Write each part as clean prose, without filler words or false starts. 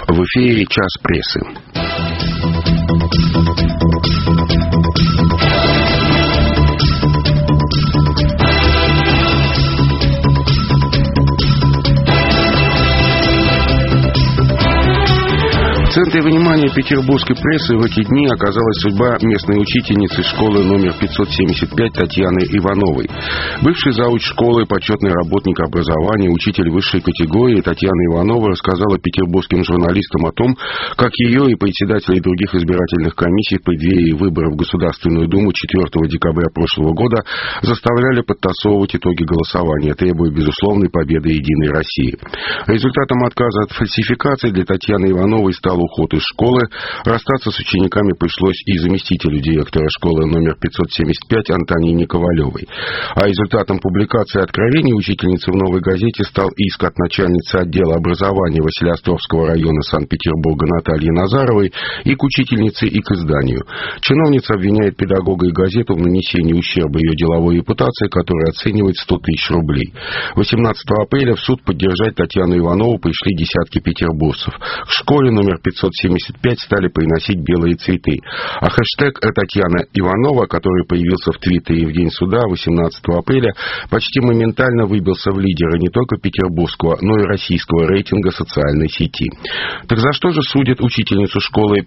В эфире «Час прессы». В центре внимания петербургской прессы в эти дни оказалась судьба местной учительницы школы номер 575 Татьяны Ивановой. Бывший зауч школы, почетный работник образования, учитель высшей категории Татьяна Иванова рассказала петербургским журналистам о том, как ее и председателей других избирательных комиссий в преддверии выборов в Государственную Думу 4 декабря прошлого года заставляли подтасовывать итоги голосования, требуя безусловной победы Единой России. Результатом отказа от фальсификации для Татьяны Ивановой стал уход из школы. Расстаться с учениками пришлось и заместителю директора школы номер 575 Антонине Ковалевой. А результатом публикации откровений учительницы в «Новой газете» стал иск от начальницы отдела образования Василеостровского района Санкт-Петербурга Натальи Назаровой и к учительнице, и к изданию. Чиновница обвиняет педагога и газету в нанесении ущерба ее деловой репутации, который оценивает 100 тысяч рублей. 18 апреля в суд поддержать Татьяну Иванову пришли десятки петербуржцев. К школе номер 575 стали приносить белые цветы. А хэштег «Татьяна Иванова», который появился в Твиттере в день суда 18 апреля, почти моментально выбился в лидеры не только петербургского, но и российского рейтинга социальной сети. Так за что же судят учительницу школы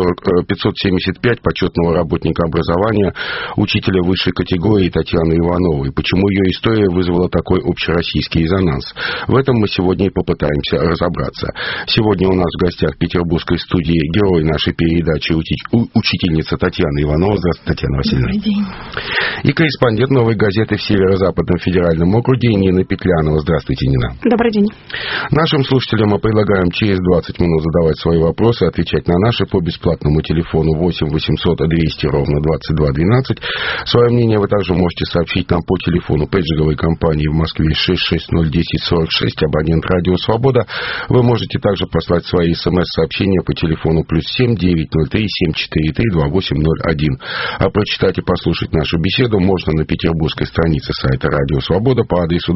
575, почетного работника образования, учителя высшей категории Татьяны Ивановой? Почему ее история вызвала такой общероссийский резонанс? В этом мы сегодня и попытаемся разобраться. Сегодня у нас в гостях петербургской студии герой нашей передачи, учительница Татьяна Иванова. Здравствуйте, Татьяна Васильевна. Добрый день. И корреспондент «Новой газеты» в Северо-Западном федеральном округе Нина Петлянова. Здравствуйте, Нина. Добрый день. Нашим слушателям мы предлагаем через 20 минут задавать свои вопросы, отвечать на наши по бесплатному телефону 8 800 200 ровно 22 12. Свое мнение вы также можете сообщить нам по телефону пейджеровой компании в Москве 6601046, абонент «Радио Свобода». Вы можете также послать свои смс-сообщения по телефону +7 903 743 2801. А прочитать и послушать нашу беседу можно на петербургской странице сайта «Радио Свобода» по адресу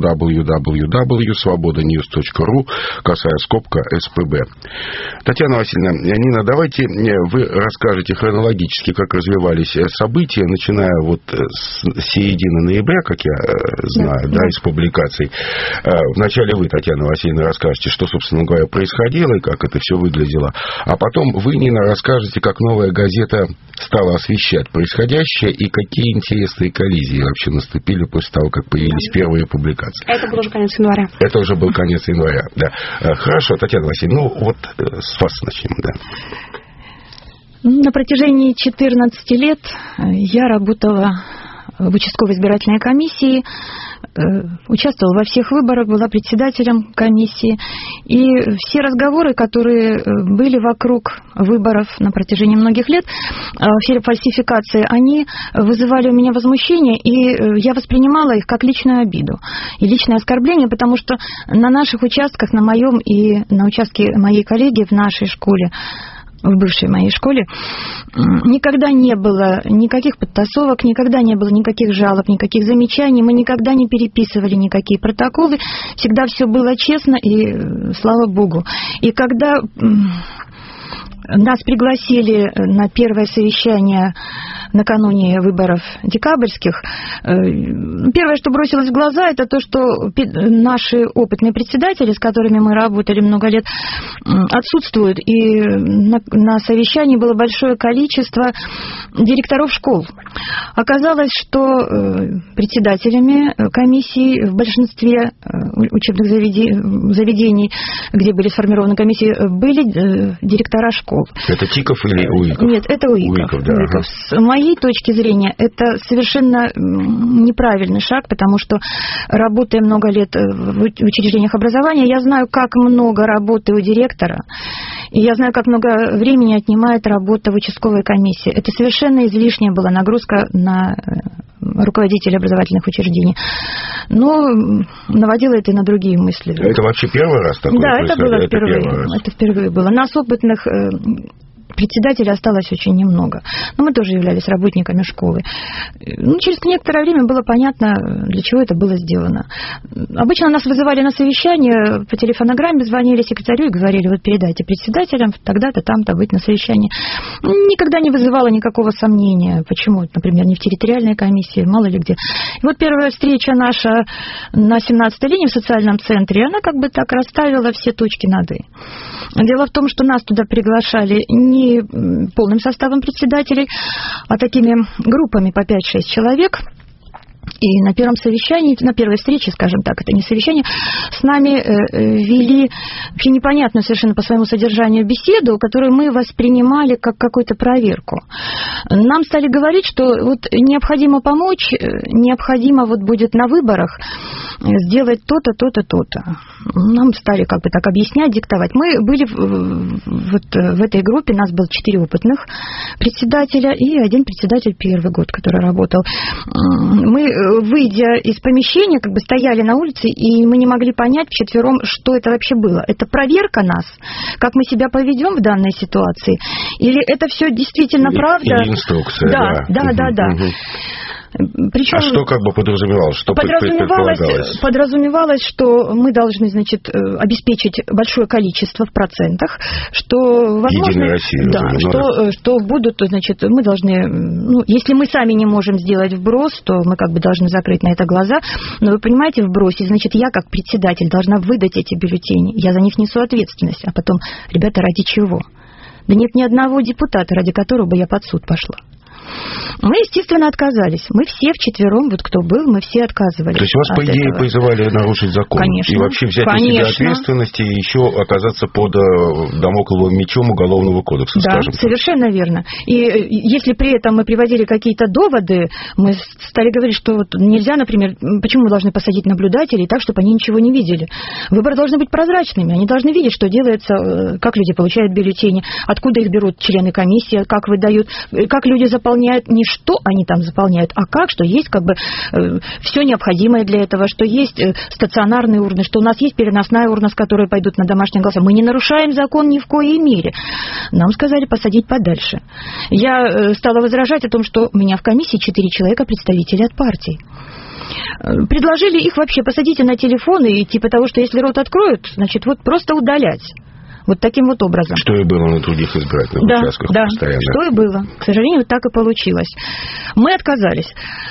www.svobodanews.ru, косая скобка СПБ. Татьяна Васильевна, Нина, давайте вы расскажете хронологически, как развивались события, начиная вот с середины ноября, как я знаю, да, из публикаций. Вначале вы, Татьяна Васильевна, расскажете, что, собственно говоря, происходило и как это все выглядело. А потом вы, Нина, расскажете, как «Новая газета» стала освещать происходящее и какие интересные коллизии вообще наступили после того, как появились первые публикации. Это был уже конец января. Это уже был конец января, да. Хорошо, Татьяна Васильевна, ну вот с вас начнем, да. На протяжении 14 лет я работала в участковой избирательной комиссии, участвовала во всех выборах, была председателем комиссии. И все разговоры, которые были вокруг выборов на протяжении многих лет, все фальсификации, они вызывали у меня возмущение, и я воспринимала их как личную обиду и личное оскорбление, потому что на наших участках, на моем и на участке моей коллеги в нашей школе, в бывшей моей школе, никогда не было никаких подтасовок, никогда не было никаких жалоб, никаких замечаний, мы никогда не переписывали никакие протоколы, всегда все было честно, и слава Богу. И когда нас пригласили на первое совещание накануне выборов декабрьских, первое, что бросилось в глаза, это то, что наши опытные председатели, с которыми мы работали много лет, отсутствуют. И на совещании было большое количество директоров школ. Оказалось, что председателями комиссии в большинстве учебных заведений, где были сформированы комиссии, были директора школ. Это ТИКов или УИКов? Нет, это УИКов. Да. УИКов. С моей точки зрения, это совершенно неправильный шаг, потому что, работая много лет в учреждениях образования, я знаю, как много работы у директора, и я знаю, как много времени отнимает работа в участковой комиссии. Это совершенно излишняя была нагрузка на руководителей образовательных учреждений. Но наводило это и на другие мысли. Это вообще первый раз такое происходит? Да, это было впервые. Это впервые было. Нас, опытных председателей осталось очень немного. Но мы тоже являлись работниками школы. Через некоторое время было понятно, для чего это было сделано. Обычно нас вызывали на совещание, по телефонограмме звонили секретарю и говорили, вот передайте председателям, тогда-то, там-то быть на совещании. Никогда не вызывало никакого сомнения, почему, например, не в территориальной комиссии, мало ли где. И вот первая встреча наша на 17-й линии в социальном центре, она как бы так расставила все точки над «и». Дело в том, что нас туда приглашали не полным составом председателей, а такими группами по 5-6 человек. И на первом совещании, на первой встрече, скажем так, это не совещание, с нами вели вообще непонятную совершенно по своему содержанию беседу, которую мы воспринимали как какую-то проверку. Нам стали говорить, что вот необходимо помочь, необходимо вот будет на выборах сделать то-то, то-то, то-то. Нам стали как бы так объяснять, диктовать. Мы были вот в этой группе, нас было 4 опытных председателя и 1 председатель первый год, который работал. Мы, выйдя из помещения, как бы стояли на улице, и мы не могли понять вчетвером, что это вообще было. Это проверка нас, как мы себя поведем в данной ситуации, или это все действительно правда? Или инструкция, да. Причем, что как бы подразумевалось? Что подразумевалось, что мы должны, значит, обеспечить большое количество в процентах, что возможно, что будут, значит, мы должны, если мы сами не можем сделать вброс, то мы как бы должны закрыть на это глаза. Но вы понимаете, вбросе, значит, я как председатель должна выдать эти бюллетени, я за них несу ответственность. А потом, ребята, ради чего? Да нет ни одного депутата, ради которого бы я под суд пошла. Мы, естественно, отказались. Мы все вчетвером, вот кто был, мы все отказывались. То есть вас, по идее, призывали нарушить закон? Конечно. И вообще взять на себя ответственность и еще оказаться под дамокловым мечом Уголовного кодекса, скажем так. Да, совершенно верно. И если при этом мы приводили какие-то доводы, мы стали говорить, что вот нельзя, например, почему мы должны посадить наблюдателей так, чтобы они ничего не видели. Выборы должны быть прозрачными. Они должны видеть, что делается, как люди получают бюллетени, откуда их берут члены комиссии, как выдают, как люди заполняют, не что они там заполняют, а как, что есть как бы все необходимое для этого, что есть стационарные урны, что у нас есть переносная урна, с которой пойдут на домашние голоса. Мы не нарушаем закон ни в коей мере. Нам сказали посадить подальше. Я стала возражать о том, что у меня в комиссии 4 человека, представители от партий. Предложили их вообще посадите на телефоны и типа того, что если рот откроют, значит вот просто удалять. Вот таким вот образом. Что и было на других избирательных участках постоянно. Да, что и было. К сожалению, так и получилось. Мы отказались.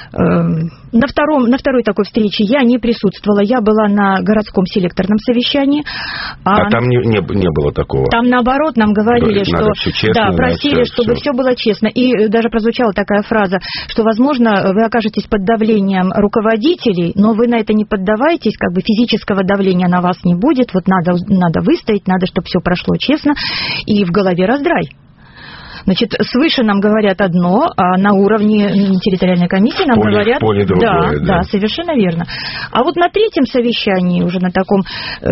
На второй такой встрече я не присутствовала. Я была на городском селекторном совещании. А там не было такого? Там, наоборот, нам говорили, что... Честно, просили, чтобы все было честно. И даже прозвучала такая фраза, что, возможно, вы окажетесь под давлением руководителей, но вы на это не поддавайтесь, как бы физического давления на вас не будет. Вот надо выстоять, надо, чтобы все прошло честно, и в голове раздрай. Значит, свыше нам говорят одно, а на уровне территориальной комиссии нам говорят... Поле другое, да, совершенно верно. А вот на третьем совещании, уже на таком,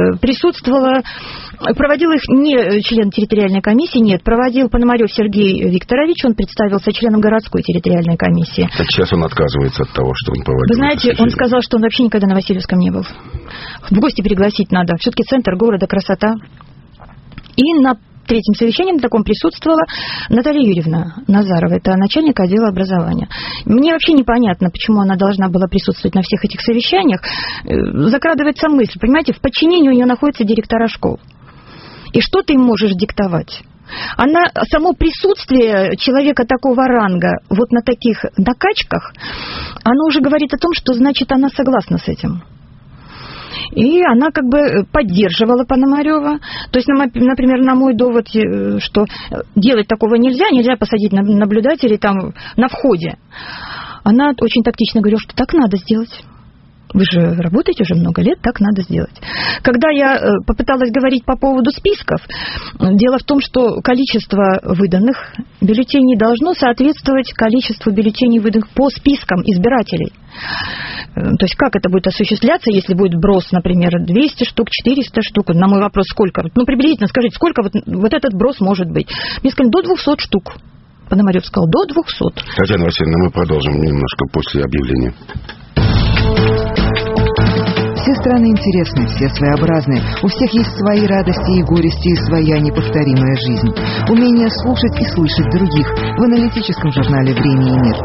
проводил их не член территориальной комиссии, нет, проводил Пономарев Сергей Викторович, он представился членом городской территориальной комиссии. Так сейчас он отказывается от того, что он проводил. Вы знаете, он сказал, что он вообще никогда на Васильевском не был. В гости пригласить надо. Все-таки центр города, красота. И на третьем совещании на таком присутствовала Наталья Юрьевна Назарова, это начальник отдела образования. Мне вообще непонятно, почему она должна была присутствовать на всех этих совещаниях. Закрадывается мысль, понимаете, в подчинении у нее находятся директора школ. И что ты им можешь диктовать? Само присутствие человека такого ранга вот на таких накачках, оно уже говорит о том, что значит она согласна с этим. И она как бы поддерживала Пономарева. То есть, например, на мой довод, что делать такого нельзя посадить наблюдателей там на входе. Она очень тактично говорила, что так надо сделать. Вы же работаете уже много лет, так надо сделать. Когда я попыталась говорить по поводу списков, дело в том, что количество выданных бюллетеней должно соответствовать количеству бюллетеней, выданных по спискам избирателей. То есть как это будет осуществляться, если будет брос, например, 200 штук, 400 штук? На мой вопрос, сколько? Приблизительно скажите, сколько вот этот брос может быть? Мне сказали, до 200 штук. Пономарев сказал, до 200. Татьяна Васильевна, мы продолжим немножко после объявления. Все страны интересны, все своеобразны. У всех есть свои радости и горести, и своя неповторимая жизнь. Умение слушать и слышать других в аналитическом журнале «Время и мир».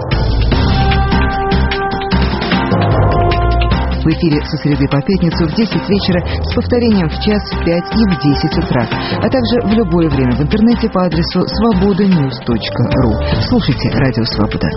В эфире со среды по пятницу в 10 вечера с повторением в час, в 5 и в 10 утра. А также в любое время в интернете по адресу svobodanews.ru. Слушайте «Радио Свобода».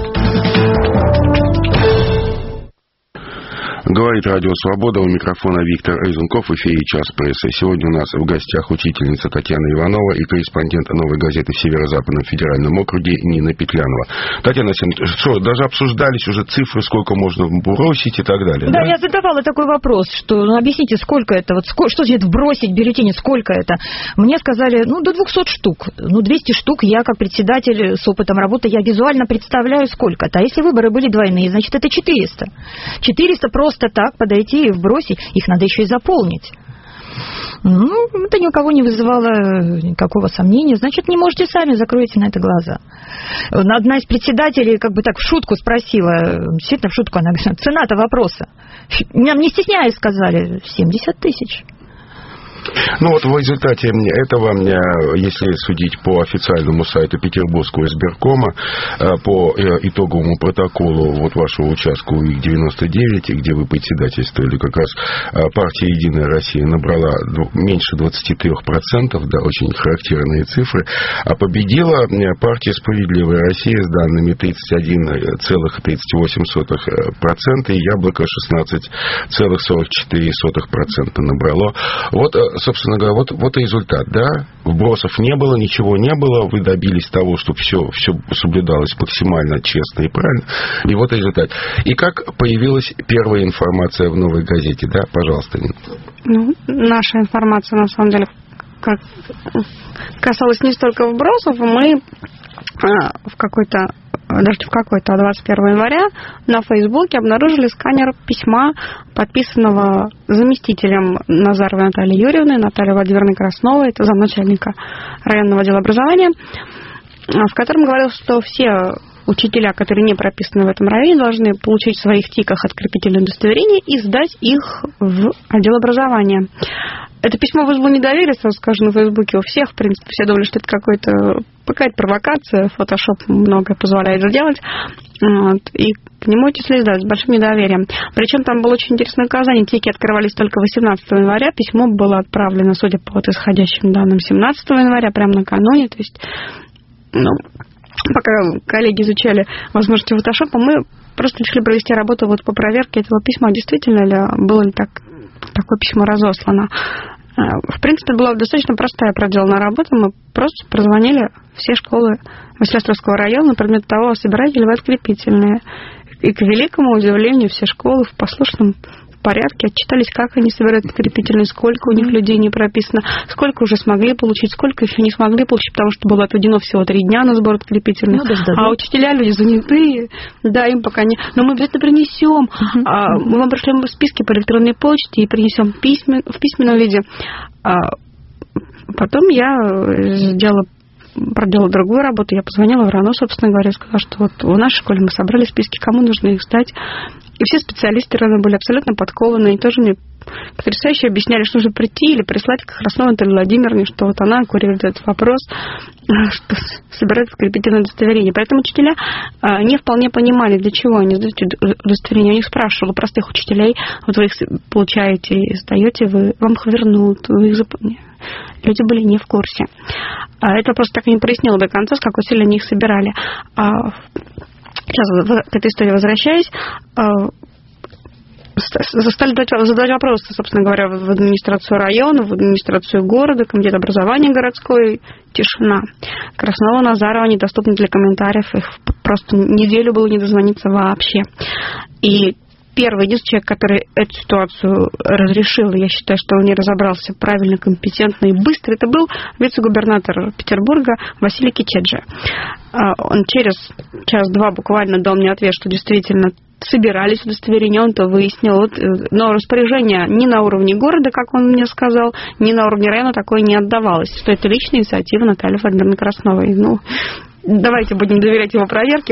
Говорит Радио Свобода, у микрофона Виктор Резунков, в эфире «Час прессы». Сегодня у нас в гостях учительница Татьяна Иванова и корреспондент «Новой газеты» в Северо-Западном федеральном округе Нина Петлянова. Татьяна Александровна, что, даже обсуждались уже цифры, сколько можно бросить и так далее? Да, я задавала такой вопрос, что, объясните, сколько это, что значит вбросить в бюллетени, сколько это? Мне сказали, до 200 штук. 200 штук я, как председатель с опытом работы, я визуально представляю, сколько-то. А если выборы были двойные, значит, это 400. 400 просто так подойти и вбросить, их надо еще и заполнить. Это ни у кого не вызывало никакого сомнения. Значит, не можете сами, закройте на это глаза. Одна из председателей в шутку спросила, действительно в шутку, она говорит, цена-то вопроса. Нам не стесняясь сказали, 70 тысяч. В результате этого, если судить по официальному сайту Петербургского избиркома, по итоговому протоколу вашего участка УИК-99, где вы председательствовали, как раз партия «Единая Россия» набрала меньше 23%, да, очень характерные цифры, а победила партия «Справедливая Россия» с данными 31,38%, и «Яблоко» 16,44% набрало. Собственно говоря, вот и результат, да? Вбросов не было, ничего не было, вы добились того, чтобы все соблюдалось максимально честно и правильно, и вот результат. И как появилась первая информация в «Новой газете», да? Пожалуйста, Нина. Наша информация, на самом деле, касалась не столько вбросов, мы в какой-то, а 21 января на Фейсбуке обнаружили сканер письма, подписанного заместителем Назаровой Натальей Юрьевны, Натальей Владимировной Красновой, это замначальника районного отдела образования, в котором говорилось, что все учителя, которые не прописаны в этом районе, должны получить в своих ТИКах открепительное удостоверение и сдать их в отдел образования. Это письмо вызвало недоверие, сразу скажу, на Фейсбуке у всех. В принципе, все думали, что это какая-то провокация. Фотошоп многое позволяет сделать. И к нему отнеслись, с большим недоверием. Причем там было очень интересное указание. Тики открывались только 18 января. Письмо было отправлено, судя по исходящим данным, 17 января, прямо накануне. То есть, пока коллеги изучали возможности фотошопа, мы просто решили провести работу по проверке этого письма. Действительно ли было ли такое письмо разослано. В принципе, была достаточно простая проделанная работа. Мы просто прозвонили все школы Василиостровского района на предмет того, собираете ли вы открепительные. И, к великому удивлению, все школы в послушном порядке отчитались, как они собирают открепительные, сколько у них людей не прописано, сколько уже смогли получить, сколько еще не смогли получить, потому что было отведено всего 3 дня на сбор открепительных. А учителя, люди занятые, да, им пока не... Но мы обязательно принесем. Мы вам пришлем списки по электронной почте и принесем в письменном виде. Потом я проделала другую работу. Я позвонила в РАНО, собственно говоря, сказала, что в нашей школе мы собрали списки, кому нужно их сдать. И все специалисты РАНО были абсолютно подкованы, и тоже мне потрясающе объясняли, что нужно прийти или прислать к Красновой Наталье Владимировне, что она курирует этот вопрос, что собирает открепительное удостоверение. Поэтому учителя не вполне понимали, для чего они сдают удостоверение. У них спрашивала простых учителей, вы их получаете и сдаете, вам их вернут, вы их запомните. Люди были не в курсе. Это просто так и не прояснило до конца, с какой целью они их собирали. Сейчас к этой истории возвращаясь, стали задавать вопросы, собственно говоря, в администрацию района, в администрацию города, комитет образования городской. Тишина. Краснова, Назарова недоступны для комментариев. Их просто неделю было не дозвониться вообще. И первый единственный человек, который эту ситуацию разрешил, я считаю, что он не разобрался правильно, компетентно и быстро, это был вице-губернатор Петербурга Василий Кичеджи. Он через час-два буквально дал мне ответ, что действительно собирались удостоверения, он это выяснил. Но распоряжение ни на уровне города, как он мне сказал, ни на уровне района такое не отдавалось. Что это личная инициатива Натальи Владимировны Красновой. Давайте будем доверять его проверке.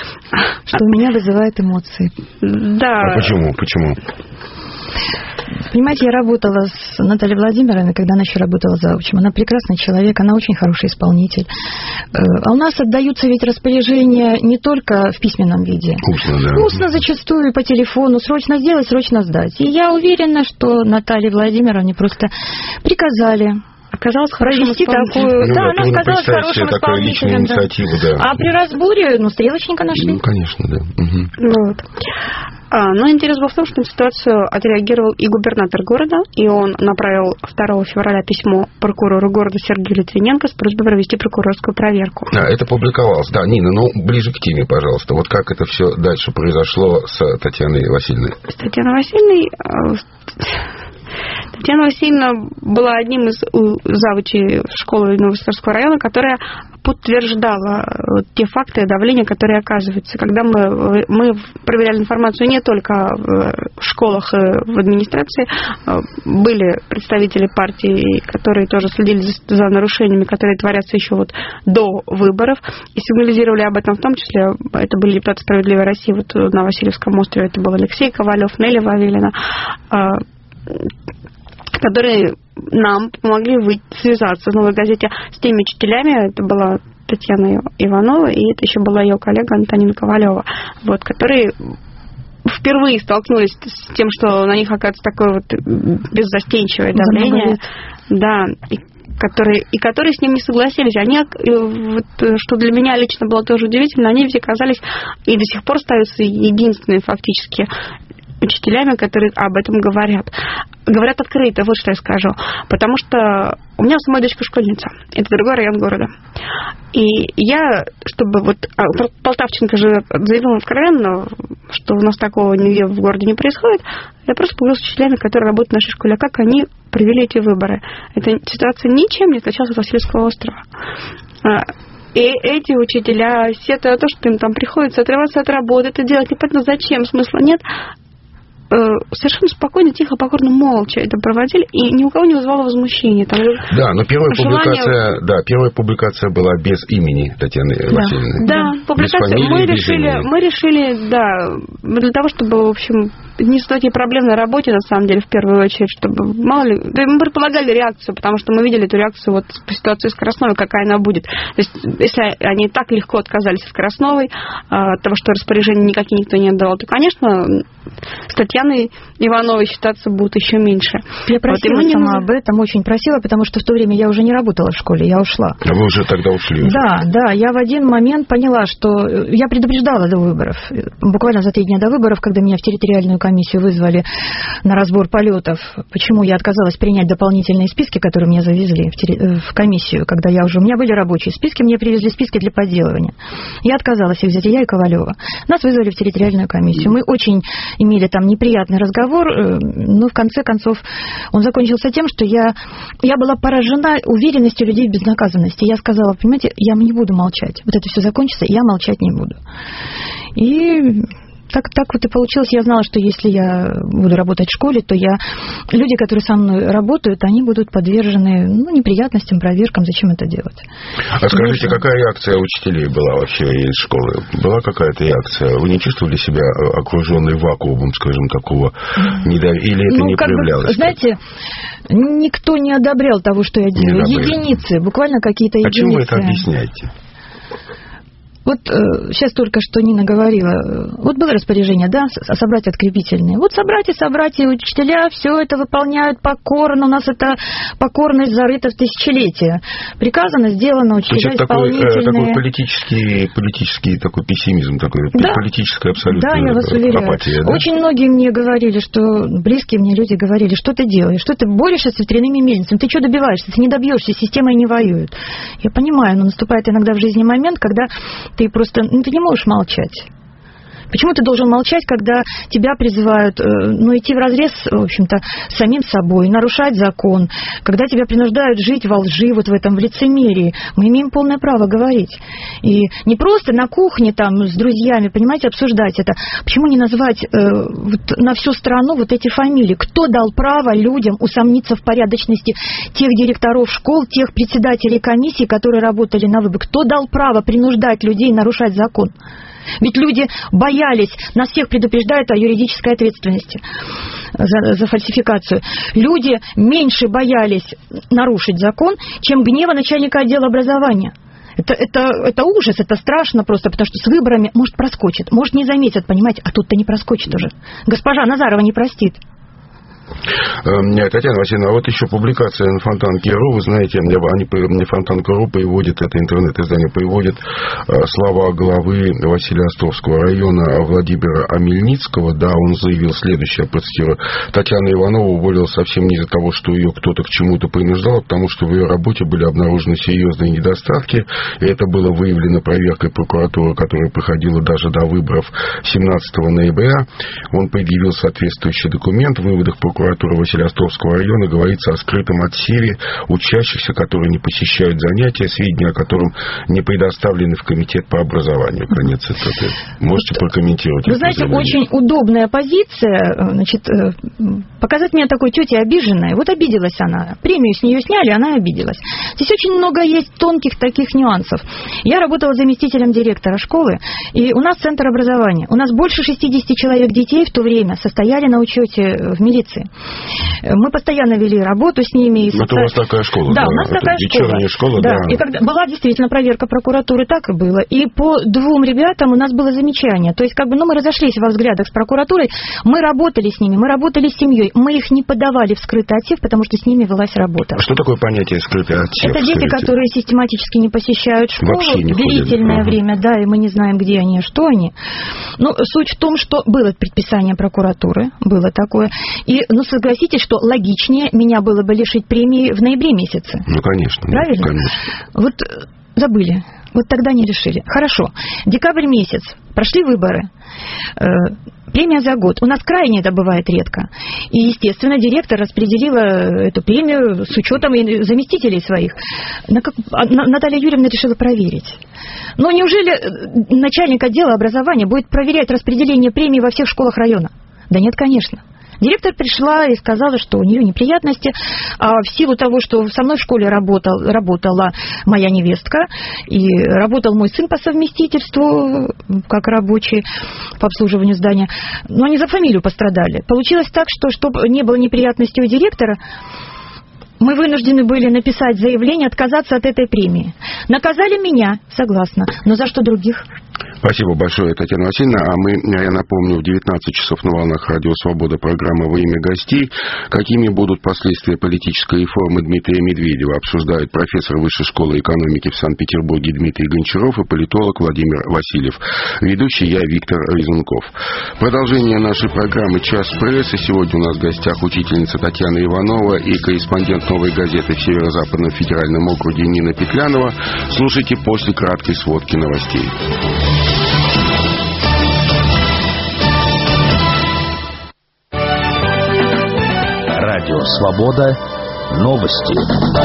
Что у меня вызывает эмоции. Да. А почему? Понимаете, я работала с Натальей Владимировной, когда она еще работала заучем. Она прекрасный человек, она очень хороший исполнитель. А у нас отдаются ведь распоряжения не только в письменном виде. Устно, да. Устно зачастую, по телефону. Срочно сделать, срочно сдать. И я уверена, что Наталье Владимировне просто приказали оказалась провести такую... Ну, да, она оказалась хорошим исполнителем. Да. А при разборе, стрелочника нашли. Ну, конечно, да. Вот. Но интерес был в том, что на ситуацию отреагировал и губернатор города, и он направил 2 февраля письмо прокурору города Сергею Литвиненко с просьбой провести прокурорскую проверку. Это публиковалось. Да, Нина, ближе к теме, пожалуйста. Вот как это все дальше произошло с Татьяной Васильевной? С Татьяной Васильевной... Татьяна Васильевна была одним из завучей школы Новосибирского района, которая подтверждала те факты давления, которые оказываются. Когда мы проверяли информацию не только в школах и в администрации, были представители партии, которые тоже следили за нарушениями, которые творятся еще до выборов, и сигнализировали об этом в том числе. Это были депутаты «Справедливой России» на Васильевском острове, это был Алексей Ковалев, Нелли Вавилина, которые нам помогли связаться в «Новой газете» с теми учителями. Это была Татьяна Иванова, и это еще была ее коллега Антонина Ковалева, которые впервые столкнулись с тем, что на них оказывается такое беззастенчивое давление. Да, которые с ним не согласились. Они, что для меня лично было тоже удивительно, они ведь оказались и до сих пор остаются единственными фактически учителями, которые об этом говорят. Говорят открыто, вот что я скажу. Потому что у меня самая дочка школьница. Это другой район города. И я, чтобы Полтавченко же заявила откровенно, что у нас такого нигде в городе не происходит, я просто поговорила с учителями, которые работают в нашей школе, а как они провели эти выборы. Эта ситуация ничем не отличалась от Васильевского острова. И эти учителя, сетуя то, что им там приходится отрываться от работы, это делать непонятно зачем, смысла нет, совершенно спокойно, тихо, покорно, молча это проводили, и ни у кого не вызывало возмущения. Да, но первая публикация была без имени Татьяны Васильевны. Да, публикация. Мы решили, для того, чтобы, в общем, не создать ей проблем на работе, на самом деле, в первую очередь, чтобы, мало ли... Да, мы предполагали реакцию, потому что мы видели эту реакцию по ситуации с Красновой, какая она будет. То есть, если они так легко отказались от Красновой, от того, что распоряжения никакие никто не отдавал, то, конечно, с Татьяной Ивановой считаться будут еще меньше. Я просила сама об этом, очень просила, потому что в то время я уже не работала в школе, я ушла. А вы уже тогда ушли? Да, я в один момент поняла, что я предупреждала до выборов. Буквально за 3 дня до выборов, когда меня в территориальную комиссию вызвали на разбор полетов, почему я отказалась принять дополнительные списки, которые мне завезли в комиссию, когда у меня были рабочие списки, мне привезли списки для подделывания. Я отказалась их взять, и я, и Ковалева. Нас вызвали в территориальную комиссию. Мы очень имели там неприятный разговор, но в конце концов он закончился тем, что я была поражена уверенностью людей в безнаказанности. Я сказала, понимаете, я не буду молчать. Вот это все закончится, и я молчать не буду. И так и получилось. Я знала, что если я буду работать в школе, то люди, которые со мной работают, они будут подвержены неприятностям, проверкам. Зачем это делать? А скажите, какая реакция учителей была вообще из школы? Была какая-то реакция? Вы не чувствовали себя окруженной вакуумом, скажем, такого недоверия? Или это не проявлялось? Знаете, никто не одобрял того, что я делаю. Единицы, буквально какие-то единицы. А чем вы это объясняете? Сейчас только что Нина говорила, было распоряжение, собрать открепительные. Собрать, и учителя все это выполняют покорно. У нас это покорность зарыта в тысячелетия. Приказано, сделано, учителя исполнительные. Такой политический такой пессимизм, политическая абсолютно апатия. Да, я вас уверяю. Очень многие мне говорили, близкие мне люди говорили, что ты делаешь, что ты борешься с ветряными мельницами, ты что добиваешься, ты не добьешься, система и не воюет. Я понимаю, но наступает иногда в жизни момент, когда ты просто ты не можешь молчать. Почему ты должен молчать, когда тебя призывают идти вразрез, в общем-то, с самим собой, нарушать закон, когда тебя принуждают жить во лжи, в этом, в лицемерии? Мы имеем полное право говорить. И не просто на кухне с друзьями, понимаете, обсуждать это. Почему не назвать на всю страну эти фамилии? Кто дал право людям усомниться в порядочности тех директоров школ, тех председателей комиссий, которые работали на выборах? Кто дал право принуждать людей нарушать закон? Ведь люди боялись, нас всех предупреждают о юридической ответственности за фальсификацию. Люди меньше боялись нарушить закон, чем гнева начальника отдела образования. Это ужас, это страшно просто, потому что с выборами, может, проскочит, может, не заметят, понимаете, а тут-то не проскочит уже. Госпожа Назарова не простит. Татьяна Васильевна, а вот еще публикация на Фонтанке.ру, вы знаете, они Фонтанка.ру приводит, это интернет-издание, приводит слова главы Василеостровского района Владимира Амельницкого. Да, он заявил следующее, процитирую: Татьяна Иванова уволилась совсем не из-за того, что ее кто-то к чему-то принуждал, а потому что в ее работе были обнаружены серьезные недостатки, и это было выявлено проверкой прокуратуры, которая проходила даже до выборов 17 ноября. Он предъявил соответствующий документ. В выводах прокуратуры Василеостровского района говорится о скрытом отсеве учащихся, которые не посещают занятия, сведения о котором не предоставлены в комитет по образованию. Конец цитаты. Можете прокомментировать? Вы знаете, очень удобная позиция, значит, показать меня такой тетей обиженной. Вот обиделась она. Премию с нее сняли, она обиделась. Здесь очень много есть тонких таких нюансов. Я работала заместителем директора школы, и у нас центр образования. У нас больше 60 человек детей в то время состояли на учете в милиции. Мы постоянно вели работу с ними. Это у вас такая школа? Да, у нас такая школа. Да. И когда была действительно проверка прокуратуры, так и было. И по 2 ребятам у нас было замечание. То есть, мы разошлись во взглядах с прокуратурой, мы работали с ними, мы работали с семьей, мы их не подавали в скрытый отсев, потому что с ними велась работа. А что такое понятие скрытый отсев? Это дети, которые систематически не посещают школу длительное время, да, и мы не знаем, где они, что они. Но суть в том, что было предписание прокуратуры, было такое. И, согласитесь, что логичнее меня было бы лишить премии в ноябре месяце. Ну, конечно. Правильно? Конечно. Вот забыли. Вот тогда не решили. Хорошо. Декабрь месяц. Прошли выборы. Премия за год. У нас крайне это бывает редко. И, естественно, директор распределила эту премию с учетом заместителей своих. Наталья Юрьевна решила проверить. Но неужели начальник отдела образования будет проверять распределение премий во всех школах района? Да нет, конечно. Директор пришла и сказала, что у нее неприятности. А в силу того, что со мной в школе работала моя невестка, и работал мой сын по совместительству, как рабочий по обслуживанию здания, но они за фамилию пострадали. Получилось так, что чтобы не было неприятностей у директора, мы вынуждены были написать заявление, отказаться от этой премии. Наказали меня, согласна, но за что других? Спасибо большое, Татьяна Васильевна. Я напомню, в 19 часов на волнах Радио Свобода программа «Во имя гостей». Какими будут последствия политической реформы Дмитрия Медведева, обсуждают профессор Высшей школы экономики в Санкт-Петербурге Дмитрий Гончаров и политолог Владимир Васильев. Ведущий я, Виктор Резунков. Продолжение нашей программы «Час прессы». Сегодня у нас в гостях учительница Татьяна Иванова и корреспондент «Новой газеты» в Северо-Западном федеральном округе Нина Петлянова. Слушайте после краткой сводки новостей. Радио «Свобода». Новости.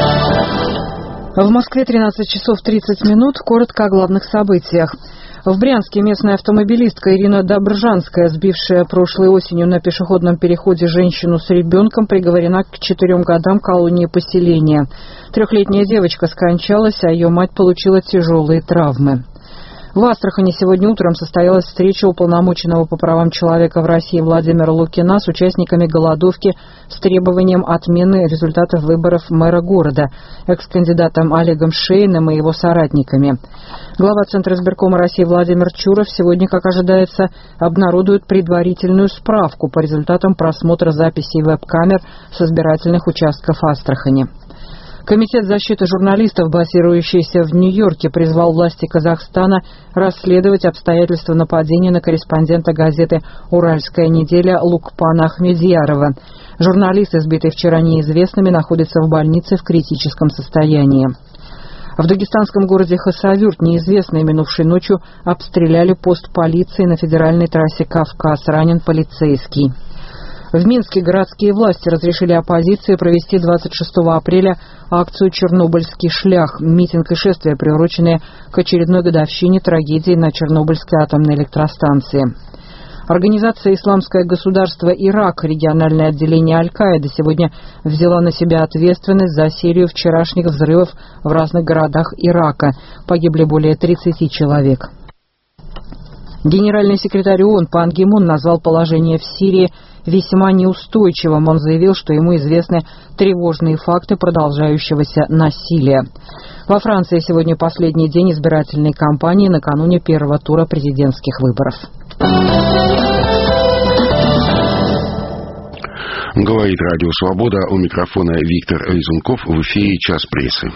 В Москве 13 часов 30 минут. Коротко о главных событиях. В Брянске местная автомобилистка Ирина Добржанская, сбившая прошлой осенью на пешеходном переходе женщину с ребенком, приговорена к 4 годам колонии поселения. 3-летняя девочка скончалась, а ее мать получила тяжелые травмы. В Астрахани сегодня утром состоялась встреча уполномоченного по правам человека в России Владимира Лукина с участниками голодовки с требованием отмены результатов выборов мэра города, экс-кандидатом Олегом Шейным и его соратниками. Глава Центра избиркома России Владимир Чуров сегодня, как ожидается, обнародует предварительную справку по результатам просмотра записей веб-камер с избирательных участков Астрахани. Комитет защиты журналистов, базирующийся в Нью-Йорке, призвал власти Казахстана расследовать обстоятельства нападения на корреспондента газеты «Уральская неделя» Лукпана Ахмедьярова. Журналист, избитый вчера неизвестными, находится в больнице в критическом состоянии. В дагестанском городе Хасавюрт неизвестные минувшей ночью обстреляли пост полиции на федеральной трассе Кавказ. Ранен полицейский. В Минске городские власти разрешили оппозиции провести 26 апреля акцию «Чернобыльский шлях». Митинг и шествие, приуроченные к очередной годовщине трагедии на Чернобыльской атомной электростанции. Организация «Исламское государство Ирак», региональное отделение Аль-Каиды, сегодня взяла на себя ответственность за серию вчерашних взрывов в разных городах Ирака. Погибли более 30 человек. Генеральный секретарь ООН Пан Ги Мун назвал положение в Сирии весьма неустойчивым. Он заявил, что ему известны тревожные факты продолжающегося насилия. Во Франции сегодня последний день избирательной кампании накануне первого тура президентских выборов. Говорит Радио Свобода. У микрофона Виктор Резунков. В эфире «Час прессы».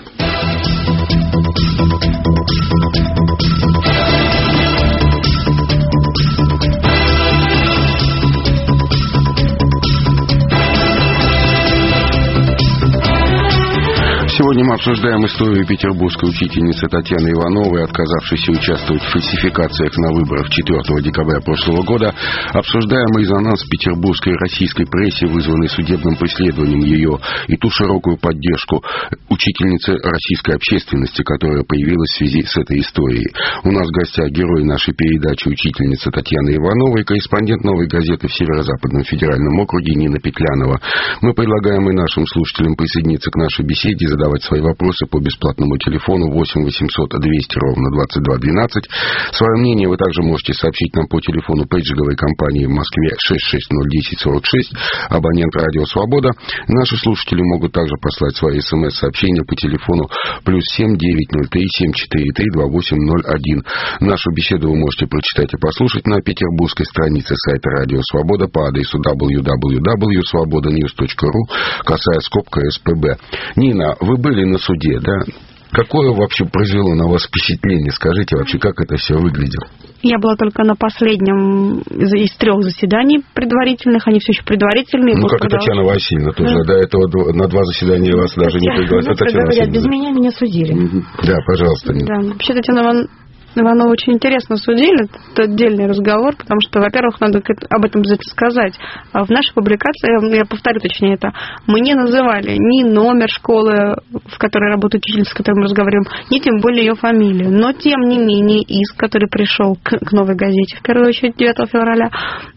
Сегодня мы обсуждаем историю петербургской учительницы Татьяны Ивановой, отказавшейся участвовать в фальсификациях на выборах 4 декабря прошлого года. Обсуждаем резонанс в петербургской и российской прессе, вызванный судебным преследованием ее, и ту широкую поддержку учительницы российской общественности, которая появилась в связи с этой историей. У нас в гостях герой нашей передачи, учительница Татьяна Иванова, и корреспондент «Новой газеты» в Северо-Западном федеральном округе Нина Петлянова. Мы предлагаем и нашим слушателям присоединиться к нашей беседе, задавать свои вопросы по бесплатному телефону 8 800 200 ровно 22 12. Свое мнение вы также можете сообщить нам по телефону пейджинговой компании в Москве 6601046, абонент Радио Свобода. Наши слушатели могут также послать свои смс-сообщения по телефону +7 903 743 2801. Нашу беседу вы можете прочитать и послушать на петербургской странице сайта Радио Свобода по адресу www.svobodanews.ru, касая скобка СПБ. Нина, вы были на суде, да? Какое вообще произвело на вас впечатление? Скажите вообще, как это все выглядело? Я была только на последнем из 3 заседаний предварительных. Они все еще предварительные. Ну, как и Татьяна Васильевна тоже. До этого на 2 заседания вас даже не пригласили. Говорят, без меня судили. Да, пожалуйста. Да, вообще Татьяна Иванова очень интересно судили. Это отдельный разговор, потому что, во-первых, надо об этом обязательно сказать. В нашей публикации, я повторю точнее это, мы не называли ни номер школы, в которой работает учительница, с которой мы разговариваем, ни тем более ее фамилию. Но, тем не менее, иск, который пришел к «Новой газете», в первую очередь, 9 февраля,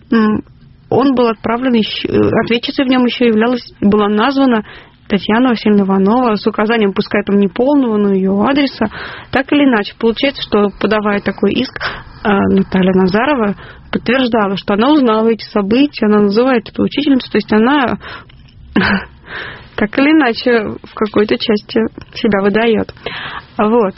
он был отправлен, ответчицей в нем еще была названа Татьяна Васильевна Иванова с указанием, пускай там не полного, но ее адреса. Так или иначе, получается, что, подавая такой иск, Наталья Назарова подтверждала, что она узнала эти события, она называет эту учительницу, то есть она так или иначе в какой-то части себя выдает. Вот.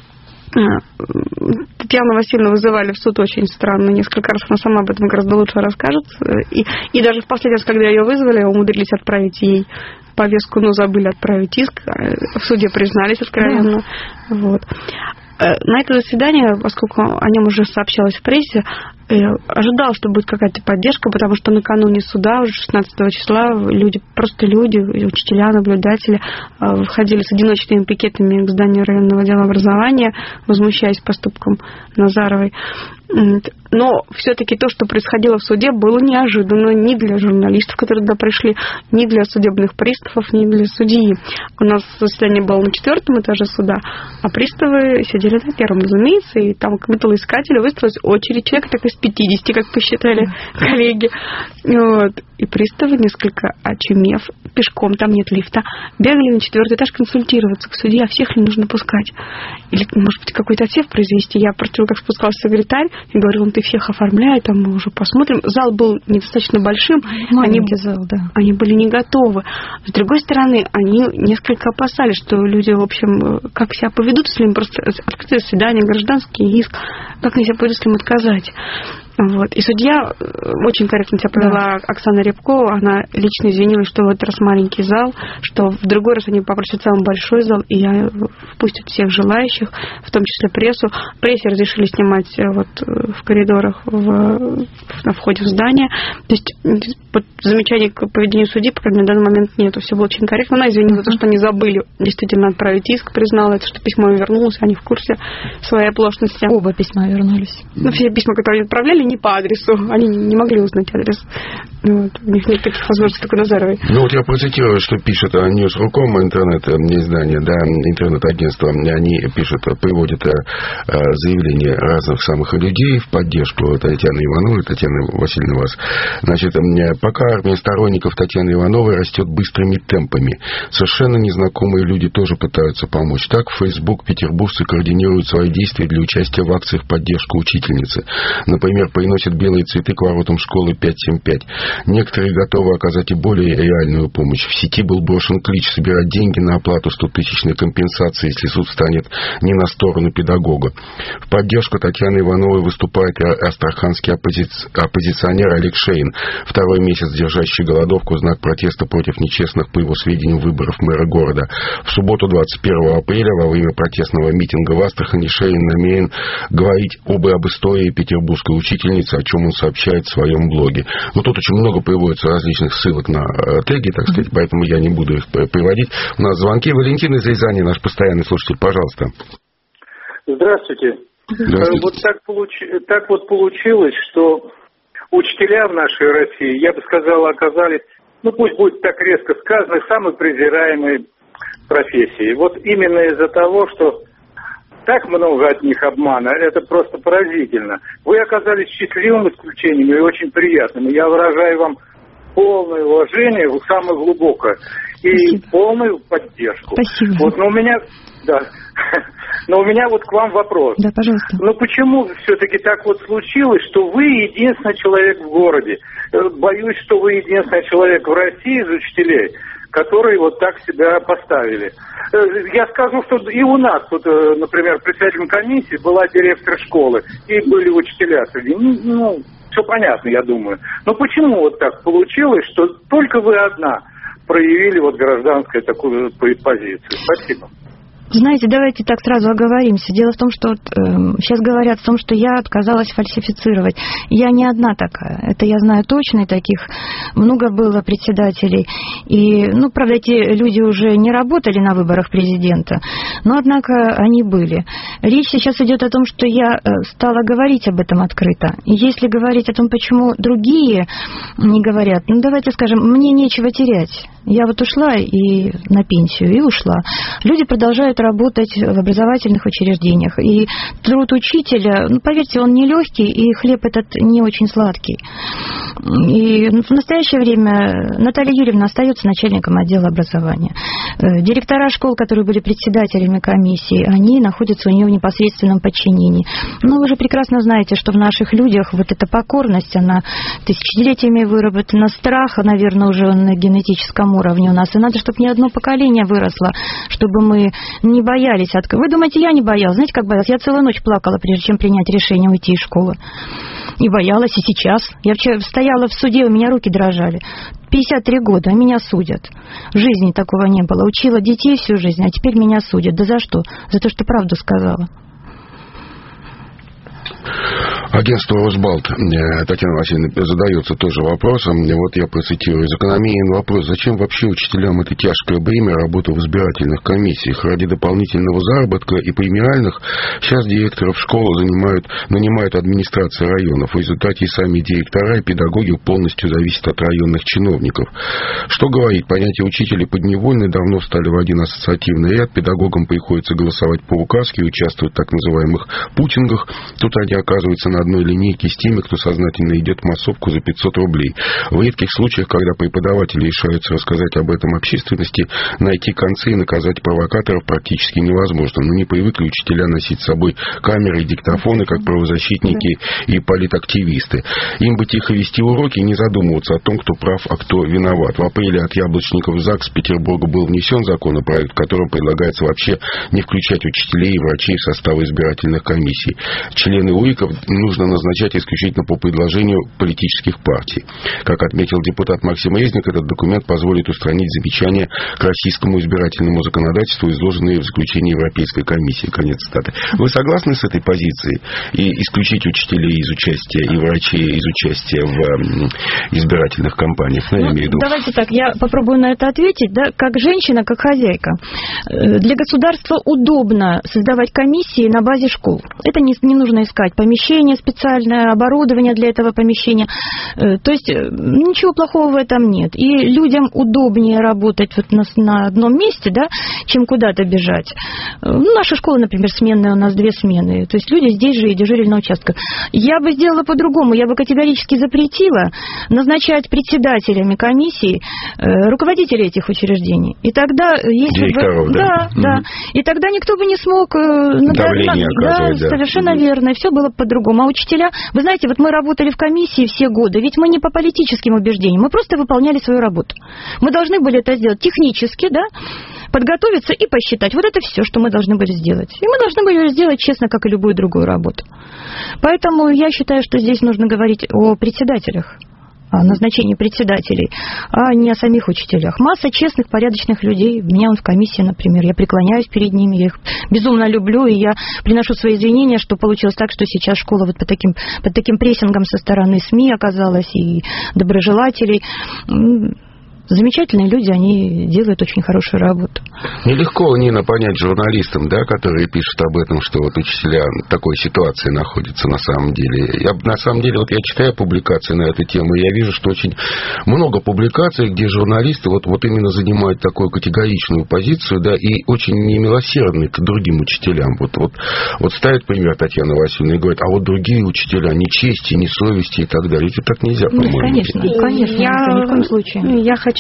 Татьяну Васильевну вызывали в суд очень странно несколько раз. Она сама об этом гораздо лучше расскажет. И даже в последний раз, когда ее вызвали, умудрились отправить ей повестку, но забыли отправить иск. В суде признались откровенно. Вот. На это заседание, поскольку о нем уже сообщалось в прессе, ожидал, что будет какая-то поддержка, потому что накануне суда, уже 16 числа, люди, учителя, наблюдатели, выходили с одиночными пикетами к зданию районного отдела образования, возмущаясь поступком Назаровой. Но все-таки то, что происходило в суде, было неожиданно ни для журналистов, которые туда пришли, ни для судебных приставов, ни для судьи. У нас заседание было на 4-м этаже суда, а приставы сидели на 1-м, разумеется, и там к металлоискателю выстроилась очередь, человек так из 50, как посчитали коллеги. Вот. И приставы, несколько очумев, пешком, там нет лифта, бегали на 4-й этаж консультироваться к судье, а всех ли нужно пускать? Или, может быть, какой-то отсев произвести? Я прочитала, как спускался секретарь, и говорил, ты всех оформляй, там мы уже посмотрим. Зал был недостаточно большим, они были не готовы. С другой стороны, они несколько опасались, что люди, в общем, как себя поведут, если им просто открытое свидание, гражданский иск, как они себя поведут, если им отказать. Вот. И судья очень корректно себя повела, Оксана Рябкова, она лично извинилась, что в этот раз маленький зал, что в другой раз они попросят самый большой зал, и впустят всех желающих, в том числе прессу. Прессе разрешили снимать вот в коридорах на входе в здание. То есть замечаний к поведению судьи, пока на данный момент нету. Все было очень корректно. Она извинилась за то, что они забыли действительно отправить иск, признала это, что письмо вернулось, они в курсе своей оплошности. Оба письма вернулись. Все письма, которые они отправляли, не по адресу. Они не могли узнать адрес. Вот. У них нет таких возможностей, как у Назаровой. Ну вот я процитирую, что пишет News.ru.com, интернет-издание, да, интернет-агентство. Они пишут, приводят заявления разных самых людей в поддержку Татьяны Ивановой. Татьяна Васильевна, вас. Значит, пока армия сторонников Татьяны Ивановой растет быстрыми темпами, совершенно незнакомые люди тоже пытаются помочь. Так, в Facebook петербуржцы координируют свои действия для участия в акциях в поддержку учительницы. Например, приносят белые цветы к воротам школы 575. Некоторые готовы оказать и более реальную помощь. В сети был брошен клич собирать деньги на оплату 100-тысячной компенсации, если суд станет не на сторону педагога. В поддержку Татьяны Ивановой выступает и астраханский оппозиционер Олег Шейн, второй месяц держащий голодовку в знак протеста против нечестных, по его сведению, выборов мэра города. В субботу, 21 апреля, во время протестного митинга в Астрахани, Шейн намерен говорить об истории петербургской учительницы, о чем он сообщает в своем блоге. Но тут очень много приводится различных ссылок на теги, так сказать, поэтому я не буду их приводить. У нас звонки. Валентин из Рязани, наш постоянный слушатель, пожалуйста. Здравствуйте. Вот так получилось, что учителя в нашей России, я бы сказал, оказались, ну пусть будет так резко сказано, самой презираемой профессией. Вот именно из-за того, что так много от них обмана, это просто поразительно. Вы оказались счастливым исключением и очень приятным. Я выражаю вам полное уважение, самое глубокое, и Спасибо. Полную поддержку. Спасибо. Вот, но у меня вот к вам вопрос. Да, пожалуйста. Но почему все-таки так вот случилось, что вы единственный человек в городе? Боюсь, что вы единственный человек в России из учителей, которые вот так себя поставили. Я скажу, что и у нас, тут, например, председателем комиссии была директор школы, и были учителя среди. Ну, все понятно, я думаю. Но почему вот так получилось, что только вы одна проявили вот гражданскую такую позицию? Спасибо. Знаете, давайте так сразу оговоримся. Дело в том, что сейчас говорят о том, что я отказалась фальсифицировать. Я не одна такая. Это я знаю точно, и таких много было председателей. И, правда, эти люди уже не работали на выборах президента, но, однако, они были. Речь сейчас идет о том, что я стала говорить об этом открыто. И если говорить о том, почему другие не говорят, давайте скажем, мне нечего терять. Я вот ушла и на пенсию, и ушла. Люди продолжают работать в образовательных учреждениях. И труд учителя, поверьте, он нелегкий, и хлеб этот не очень сладкий. И в настоящее время Наталья Юрьевна остается начальником отдела образования. Директора школ, которые были председателями комиссии, они находятся у нее в непосредственном подчинении. Но вы же прекрасно знаете, что в наших людях вот эта покорность, она тысячелетиями выработана, страх, наверное, уже на генетическом уровне у нас. И надо, чтобы ни одно поколение выросло, чтобы мы не боялись. Вы думаете, я не боялась? Знаете, как боялась? Я целую ночь плакала, прежде чем принять решение уйти из школы. И боялась, и сейчас. Я вчера стояла в суде, у меня руки дрожали. 53 года, а меня судят. В жизни такого не было. Учила детей всю жизнь, а теперь меня судят. Да за что? За то, что правду сказала. Агентство «Росбалт», Татьяна Васильевна, задается тоже вопросом. Вот я процитирую. Закономерен вопрос: зачем вообще учителям это тяжкое бремя работы в избирательных комиссиях? Ради дополнительного заработка и премиальных сейчас директоров школы нанимают администрация районов. В результате и сами директора, и педагоги полностью зависят от районных чиновников. Что говорить? Понятия учителя подневольные давно встали в один ассоциативный ряд. Педагогам приходится голосовать по указке и участвовать в так называемых путингах. Тут они оказываются на одной линейке с теми, кто сознательно идет в массовку за 500 рублей. В редких случаях, когда преподаватели решаются рассказать об этом общественности, найти концы и наказать провокаторов практически невозможно. Но не привыкли учителя носить с собой камеры и диктофоны, как правозащитники и политактивисты. Им бы тихо вести уроки и не задумываться о том, кто прав, а кто виноват. В апреле от яблочников в ЗАГС Петербурга был внесен законопроект, в котором предлагается вообще не включать учителей и врачей в состав избирательных комиссий. Члены УИКов нужно назначать исключительно по предложению политических партий. Как отметил депутат Максим Резник, этот документ позволит устранить замечания к российскому избирательному законодательству, изложенные в заключении Европейской комиссии. Конец цитаты. Вы согласны с этой позицией? И исключить учителей из участия и врачей из участия в избирательных кампаниях? Давайте так, я попробую на это ответить. Да? Как женщина, как хозяйка. Для государства удобно создавать комиссии на базе школ. Это не нужно искать помещение специальное оборудование для этого помещения. То есть ничего плохого в этом нет. И людям удобнее работать вот на одном месте, да, чем куда-то бежать. Наша школа, например, сменная, у нас 2 смены. То есть люди здесь же и дежурили на участках. Я бы сделала по-другому. Я бы категорически запретила назначать председателями комиссии руководителей этих учреждений. И тогда, если директоров, бы... Да. И тогда никто бы не смог... Давление оказывать, да. Совершенно верно. И все было по-другому. А учителя... Вы знаете, вот мы работали в комиссии все годы. Ведь мы не по политическим убеждениям. Мы просто выполняли свою работу. Мы должны были это сделать технически, да, подготовиться и посчитать. Вот это все, что мы должны были сделать. И мы должны были сделать честно, как и любую другую работу. Поэтому я считаю, что здесь нужно говорить о председателях, о назначении председателей, а не о самих учителях. Масса честных, порядочных людей. У меня он в комиссии, например. Я преклоняюсь перед ними, я их безумно люблю, и я приношу свои извинения, что получилось так, что сейчас школа вот под таким прессингом со стороны СМИ оказалась и доброжелателей. Замечательные люди, они делают очень хорошую работу. Нелегко, Нина, понять журналистам, да, которые пишут об этом, что вот учителя в такой ситуации находятся на самом деле. На самом деле, вот я читаю публикации на эту тему, и я вижу, что очень много публикаций, где журналисты вот именно занимают такую категоричную позицию, да, и очень немилосердны к другим учителям. Вот ставит пример Татьяна Васильевна и говорит, а вот другие учителя ни чести, ни совести и так далее. Ведь так нельзя, по-моему. Конечно, ни в коем случае. Я хочу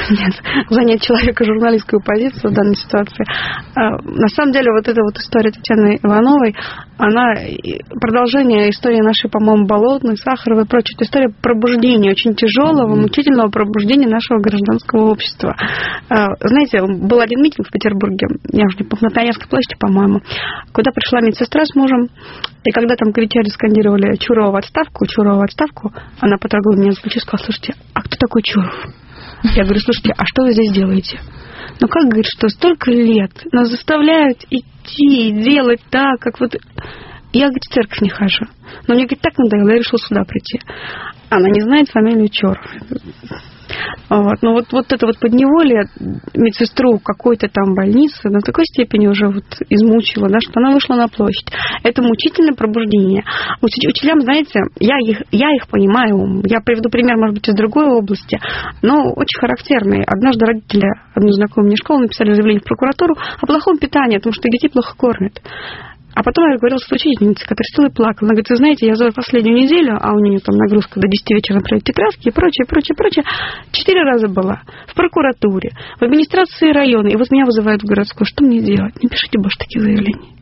занять человека журналистскую позицию в данной ситуации. На самом деле, вот эта вот история Татьяны Ивановой, она продолжение истории нашей, по-моему, Болотной, Сахаровой и прочее. Это история пробуждения, очень тяжелого, мучительного пробуждения нашего гражданского общества. Знаете, был один митинг в Петербурге, я уже не помню, на Пионерской площади, по-моему, куда пришла медсестра с мужем, и когда там кричали, скандировали Чурова в отставку, она потрогала меня за плечо и сказала, слушайте, а кто такой Чуров? Я говорю, слушайте, а что вы здесь делаете? Ну, как, говорит, что столько лет нас заставляют идти и делать так, как вот... Я, говорит, в церковь не хожу. Но мне, говорит, так надоело, я решила сюда прийти. Она не знает фамилию Чуров. Вот. Но вот это вот подневолие медсестру какой-то там больницы до такой степени уже вот измучила, да, что она вышла на площадь. Это мучительное пробуждение. Учителям, знаете, я их понимаю. Я приведу пример, может быть, из другой области, но очень характерный. Однажды родители одной знакомой мне школы написали заявление в прокуратуру о плохом питании, о том, что детей плохо кормят. А потом я говорила с учительницей, которая сидела и плакала. Она говорит, вы знаете, я за последнюю неделю, а у нее там нагрузка до 10 вечера на проекте краски и прочее, 4 раза была в прокуратуре, в администрации района. И вот меня вызывают в городскую. Что мне делать? Не пишите больше таких заявлений.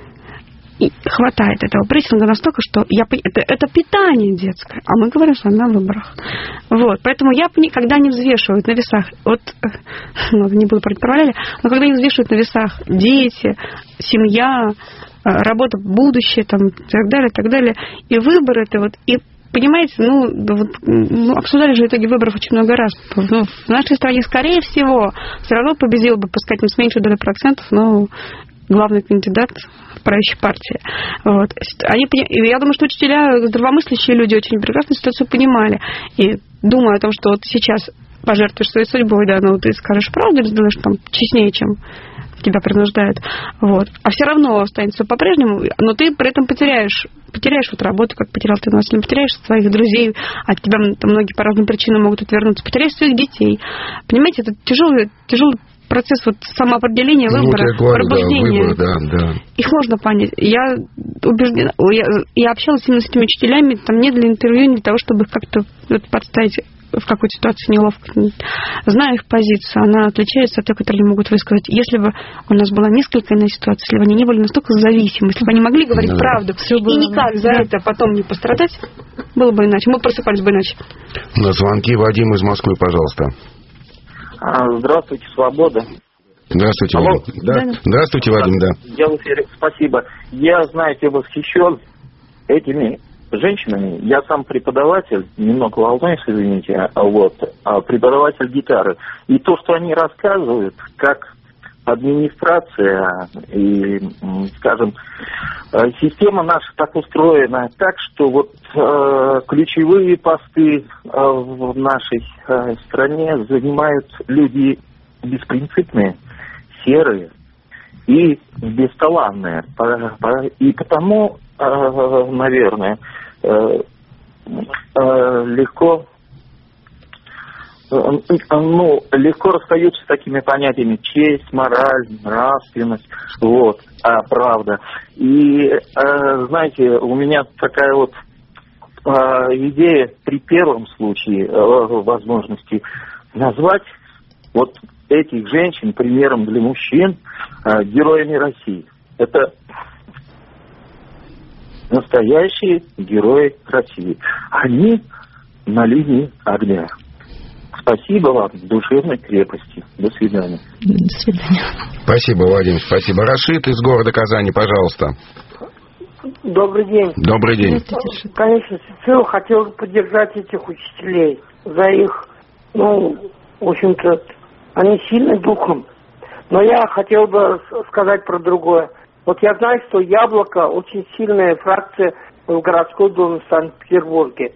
И хватает этого прессинга настолько, что это питание детское, а мы говорим с вами о выборах. Вот, поэтому я, когда они взвешивают на весах, не буду про параллели, но когда они взвешивают на весах дети, семья, работа, будущее, там, и так далее, и выборы, это вот, и понимаете, обсуждали же итоги выборов очень много раз. В нашей стране, скорее всего, все равно победил бы, пускай с меньшей долей процентов, но главный кандидат правящей партии. Вот. Я думаю, что учителя, здравомыслящие люди очень прекрасно ситуацию понимали. И думая о том, что вот сейчас пожертвуешь своей судьбой, да, ты скажешь правду или сделаешь там честнее, чем тебя принуждают. Вот. А все равно останется по-прежнему, но ты при этом потеряешь вот работу, как потерял ты нас, не потеряешь своих друзей, от тебя там многие по разным причинам могут отвернуться, потеряешь своих детей. Понимаете, это тяжелый процесс вот самоопределения, выбора, пробуждения. Да. Их можно понять. Я убеждена, я общалась именно с этими учителями, там не для интервью, не для того, чтобы их как-то подставить в какой-то ситуации неловко. Знаю их позицию, она отличается от той, которую они могут высказать. Если бы у нас была несколько иная ситуация, если бы они не были настолько зависимы, если бы они могли говорить правду и никак за это потом не пострадать, было бы иначе. Мы просыпались бы иначе. На звонки Вадим из Москвы, пожалуйста. Здравствуйте, Свобода. Здравствуйте, Алло. Вадим. Да. Здравствуйте, Вадим, да. Я в эфире, спасибо. Я, знаете, восхищен этими женщинами. Я сам преподаватель, немного волнуюсь, извините, преподаватель гитары. И то, что они рассказывают, как администрация и, скажем, система наша так устроена, так что вот ключевые посты в нашей стране занимают люди беспринципные, серые и бесталанные. И потому наверное, легко расстаются с такими понятиями: честь, мораль, нравственность, правда. И, знаете, у меня такая вот идея при первом случае возможности назвать вот этих женщин примером для мужчин, героями России. Это настоящие герои России. Они на линии огня. Спасибо вам, душевной крепости. До свидания. До свидания. Спасибо, Владимир, спасибо. Рашид из города Казани, пожалуйста. Добрый день. Добрый день. Конечно, всецело хотел бы поддержать этих учителей за их, в общем-то, они сильны духом. Но я хотел бы сказать про другое. Вот я знаю, что «Яблоко» очень сильная фракция в городской думе в Санкт-Петербурге.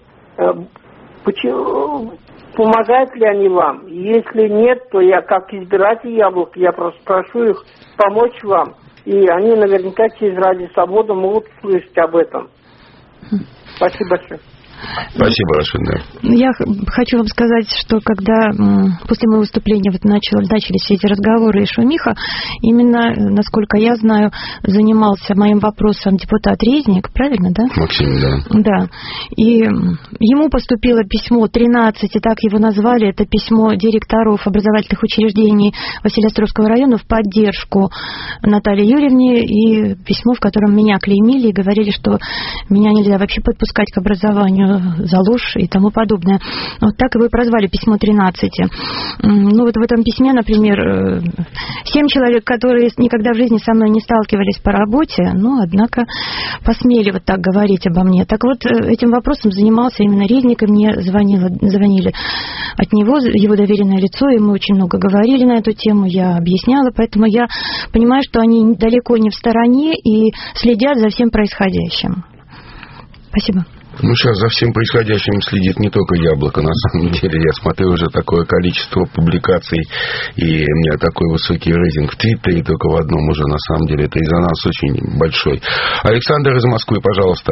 Помогают ли они вам? Если нет, то я, как избиратель «Яблока», я просто прошу их помочь вам. И они наверняка через «Радио Свобода» могут слышать об этом. Спасибо большое. Спасибо, Рашид. Я хочу вам сказать, что когда после моего выступления начались все эти разговоры и шумиха, именно, насколько я знаю, занимался моим вопросом депутат Резник, правильно, да? Максим, да. Да. И ему поступило письмо 13, и так его назвали, это письмо директоров образовательных учреждений Василеостровского района в поддержку Натальи Юрьевне, и письмо, в котором меня клеймили и говорили, что меня нельзя вообще подпускать к образованию за ложь и тому подобное. Вот так его и прозвали письмо 13. Вот в этом письме, например, 7 человек, которые никогда в жизни со мной не сталкивались по работе, однако посмели вот так говорить обо мне. Так вот, этим вопросом занимался именно Резник, и мне звонили от него, его доверенное лицо, и мы очень много говорили на эту тему, я объясняла, поэтому я понимаю, что они далеко не в стороне и следят за всем происходящим. Спасибо. Сейчас за всем происходящим следит не только «Яблоко», на самом деле. Я смотрю уже такое количество публикаций, и у меня такой высокий рейтинг в Твиттере, только в одном уже, на самом деле. Это из-за нас очень большой. Александр из Москвы, пожалуйста.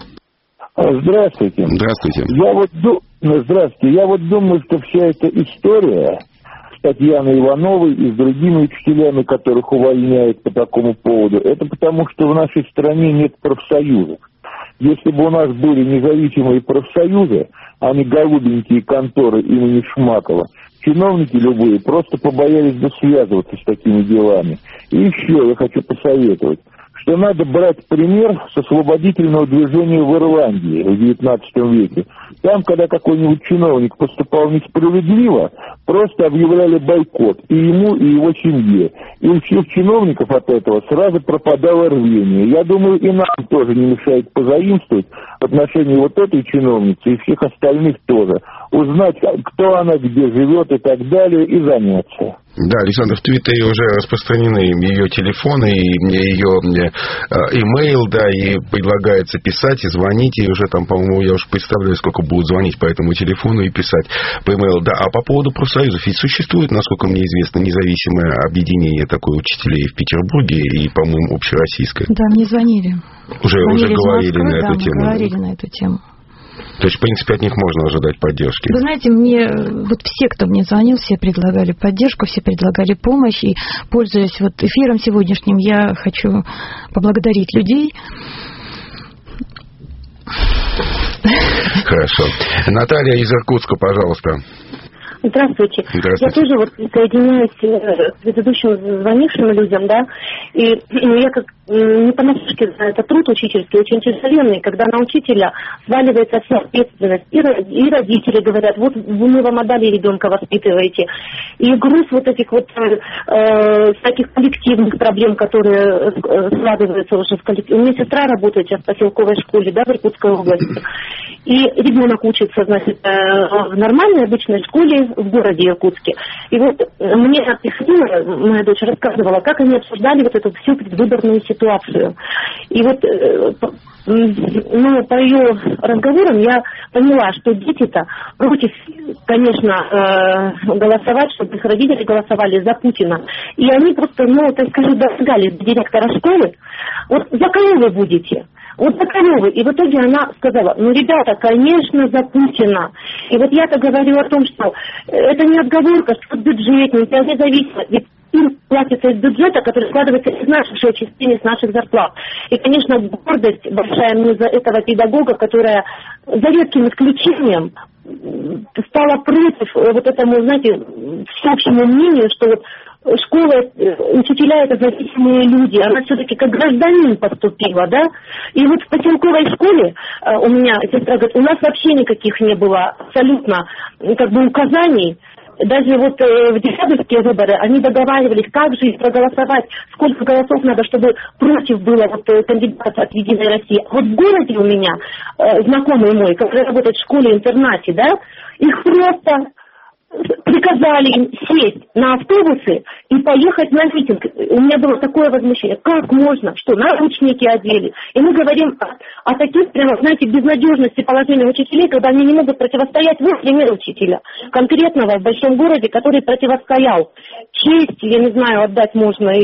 Здравствуйте. Здравствуйте. Здравствуйте. Я думаю, что вся эта история с Татьяной Ивановой и с другими учителями, которых увольняют по такому поводу, это потому, что в нашей стране нет профсоюзов. Если бы у нас были независимые профсоюзы, а не голубенькие конторы имени Шмакова, чиновники любые просто побоялись бы связываться с такими делами. И еще я хочу посоветовать, что надо брать пример с освободительного движения в Ирландии в XIX веке. Там, когда какой-нибудь чиновник поступал несправедливо, просто объявляли бойкот и ему, и его семье. И у всех чиновников от этого сразу пропадало рвение. Я думаю, и нам тоже не мешает позаимствовать в отношении вот этой чиновницы и всех остальных тоже. Узнать, кто она, где живет и так далее, и заняться. Да, Александр, в Твиттере уже распространены ее телефоны, и ее имейл, да, и предлагается писать и звонить, и уже там, по-моему, я уже представляю, сколько будут звонить по этому телефону и писать по имейлу. Да, а по поводу профсоюзов, ведь существует, насколько мне известно, независимое объединение такое учителей в Петербурге и, по-моему, общероссийское. Да, мне звонили. Уже говорили Москвы, на эту тему. Говорили на эту тему. То есть, в принципе, от них можно ожидать поддержки. Вы знаете, мне все, кто мне звонил, все предлагали поддержку, все предлагали помощь. И, пользуясь эфиром сегодняшним, я хочу поблагодарить людей. Хорошо. Наталья из Иркутска, пожалуйста. Здравствуйте. Здравствуйте. Я тоже присоединяюсь к предыдущим звонившим людям, да, и я как не понаслышке знаю, это труд учительский очень тяжеленный, когда на учителя сваливается вся ответственность, и родители говорят, вот мы вам отдали ребенка, воспитываете, и груз этих всяких коллективных проблем, которые складываются уже в коллективе. У меня сестра работает сейчас в поселковой школе, да, в Иркутской области, и ребенок учится, значит, в нормальной обычной школе, в городе Иркутске. И вот мне их сына, моя дочь, рассказывала, как они обсуждали вот эту всю предвыборную ситуацию. И вот по ее разговорам я поняла, что дети-то против, конечно, голосовать, чтобы их родители голосовали за Путина. И они просто, так скажем, достигали директора школы. Вот за кого вы будете? Вот за кого вы? И в итоге она сказала, ребята, конечно, за Путина. И вот я-то говорю о том, что это не отговорка, что бюджетники, а независимо. Ведь им платится из бюджета, который складывается из наших же отчислений, с наших зарплат. И, конечно, гордость большая мне за этого педагога, которая за редким исключением стала против вот этому, знаете, всеобщему мнению, что вот школа, учителя — это зависимые люди. Она все-таки как гражданин поступила, да? И вот в поселковой школе у меня сестра говорит, у нас вообще никаких не было абсолютно указаний. Даже вот в декабрьские выборы они договаривались, как же проголосовать, сколько голосов надо, чтобы против было кандидата от «Единой России». Вот в городе у меня знакомый мой, который работает в школе-интернате, да, их просто приказали им сесть на автобусы и поехать на митинг. У меня было такое возмущение. Как можно? Что, наручники одели? И мы говорим о таких, прямо, знаете, безнадежности положения учителей, когда они не могут противостоять, например, учителя конкретного в большом городе, который противостоял. Честь, я не знаю, отдать можно.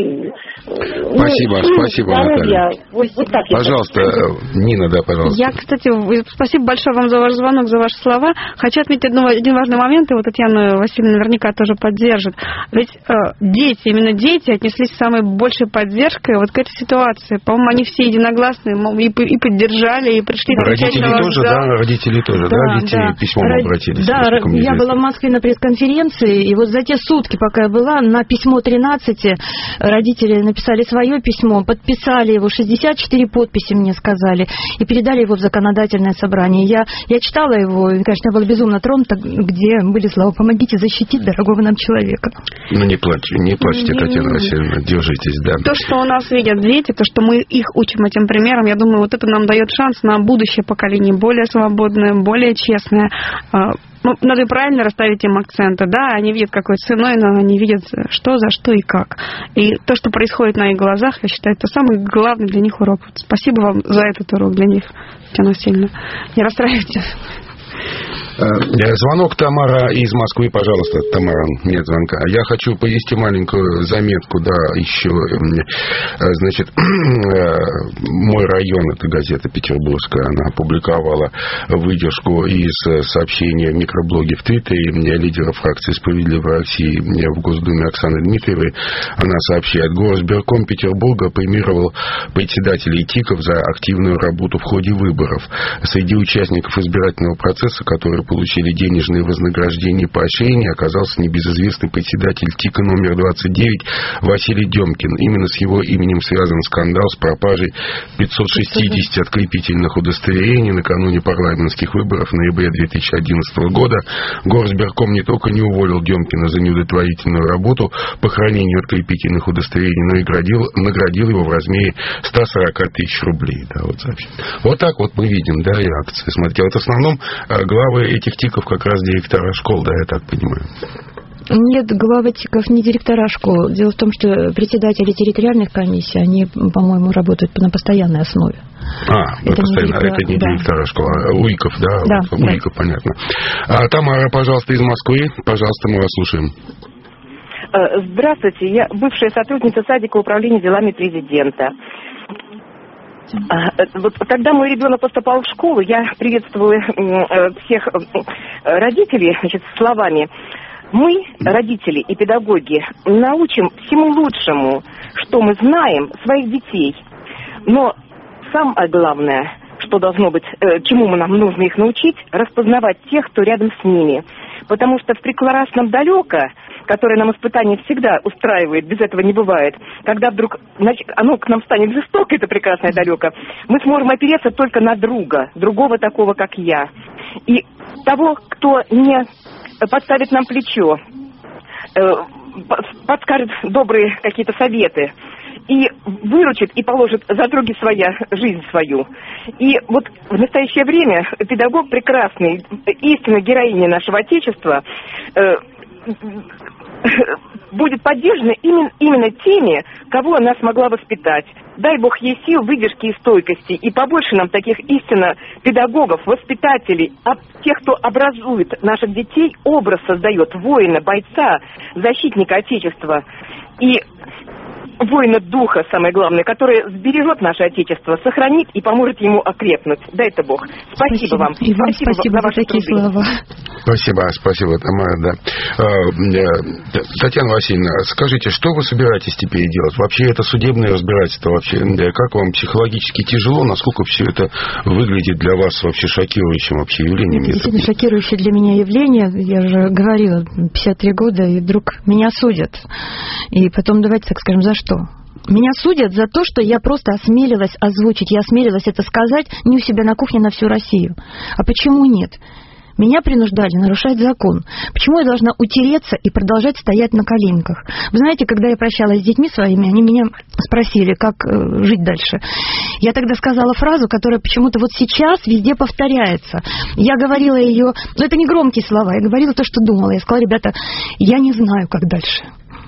Спасибо, Наталья. Вот так. Пожалуйста, Нина, да, пожалуйста. Я, кстати, спасибо большое вам за ваш звонок, за ваши слова. Хочу отметить один важный момент, и вот Татьяна Васильевна наверняка тоже поддержит. Ведь дети, именно дети отнеслись с самой большей поддержкой вот к этой ситуации. По-моему, они все единогласны и поддержали, и пришли на Родители тоже, да? Дети письмом обратились. Да, я была в Москве на пресс-конференции, и вот за те сутки, пока я была, на письмо 13 родители написали свое письмо, подписали его, 64 подписи мне сказали, и передали его в законодательное собрание. Я читала его, и, конечно, я была безумно тронута, где были слова «помогите защитить дорогого нам человека». Не плачьте, Татьяна Васильевна, держитесь, да. То, что у нас видят дети, то, что мы их учим этим примером, я думаю, вот это нам дает шанс на будущее поколение, более свободное, более честное. Надо правильно расставить им акценты, да, они видят какой ценой, но они видят, что, за что и как. И то, что происходит на их глазах, я считаю, это самый главный для них урок. Спасибо вам за этот урок для них, Татьяна Васильевна. Не расстраивайтесь. Звонок, Тамара из Москвы, пожалуйста. Тамара, нет звонка. Я хочу повести маленькую заметку, да, еще. Значит, «Мой район», это газета петербургская, она опубликовала выдержку из сообщения в микроблоге в Твиттере лидера фракции «Справедливой России» в Госдуме Оксаны Дмитриевой. Она сообщает: Горосберком Петербурга премировал председателей ТИКов за активную работу в ходе выборов. Среди участников избирательного процесса, которые получили денежные вознаграждения и поощрения, оказался небезызвестный председатель ТИКа номер 29 Василий Демкин. Именно с его именем связан скандал с пропажей 560 открепительных удостоверений накануне парламентских выборов в ноябре 2011 года. Горосберком не только не уволил Демкина за неудовлетворительную работу по хранению открепительных удостоверений, но и наградил его в размере 140 тысяч рублей. Да, вот так вот мы видим, да, реакции. Смотрите, вот в основном главы этих ТИКов как раз директора школ, да, я так понимаю. Нет, главы ТИКов не директора школ. Дело в том, что председатели территориальных комиссий, они, по-моему, работают на постоянной основе. Это не директора школ, а УИКов, да? Да. УИКов, понятно. Тамара, пожалуйста, из Москвы. Пожалуйста, мы вас слушаем. Здравствуйте, я бывшая сотрудница садика управления делами президента. Вот когда мой ребенок поступал в школу, я приветствовала всех родителей, словами: мы, родители и педагоги, научим всему лучшему, что мы знаем, своих детей. Но самое главное, что должно быть, чему нам нужно их научить, распознавать тех, кто рядом с ними. Потому что в прекрасном далеко, которое нам испытание всегда устраивает, без этого не бывает, когда вдруг оно к нам станет жестоко, это прекрасное далеко, мы сможем опереться только на друга, другого такого, как я. И того, кто не подставит нам плечо, подскажет добрые какие-то советы. и выручит, и положит за други жизнь свою. И вот в настоящее время педагог прекрасный, истинно героиня нашего Отечества, будет поддержана именно теми, кого она смогла воспитать. Дай Бог ей сил, выдержки и стойкости. И побольше нам таких истинно педагогов, воспитателей, тех, кто образует наших детей, образ создает воина, бойца, защитника Отечества. И воина духа, самое главное, который сбережет наше Отечество, сохранит и поможет ему окрепнуть. Дай-то Бог. Спасибо вам. И вам спасибо за такие слова. Спасибо, Тамара, да. Татьяна Васильевна, скажите, что вы собираетесь теперь делать? Вообще это судебное разбирательство, вообще, как вам психологически тяжело, насколько все это выглядит для вас вообще шокирующим вообще явлением? Это действительно шокирующее для меня явление. Я же говорила, 53 года, и вдруг меня судят. И потом, давайте так скажем, за что? Меня судят за то, что я просто осмелилась озвучить, я осмелилась это сказать не у себя на кухне на всю Россию. А почему нет? Меня принуждали нарушать закон. Почему я должна утереться и продолжать стоять на коленках? Вы знаете, когда я прощалась с детьми своими, они меня спросили, как жить дальше. Я тогда сказала фразу, которая почему-то вот сейчас везде повторяется. Я говорила ее, но это не громкие слова, я говорила то, что думала. Я сказала, ребята, я не знаю, как дальше.